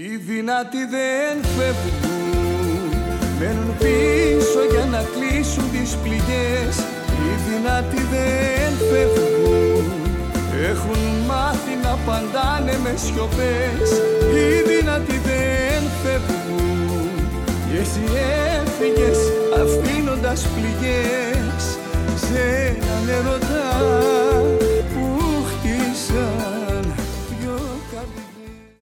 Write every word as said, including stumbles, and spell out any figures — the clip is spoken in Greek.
Οι δυνατοί δεν φεύγουν, μένουν πίσω για να κλείσουν τις πληγές. Οι δυνατοί δεν φεύγουν, έχουν μάθει να παντάνε με σιωπές. Οι δυνατοί δεν φεύγουν, και εσύ έφυγες αφήνοντας πληγές.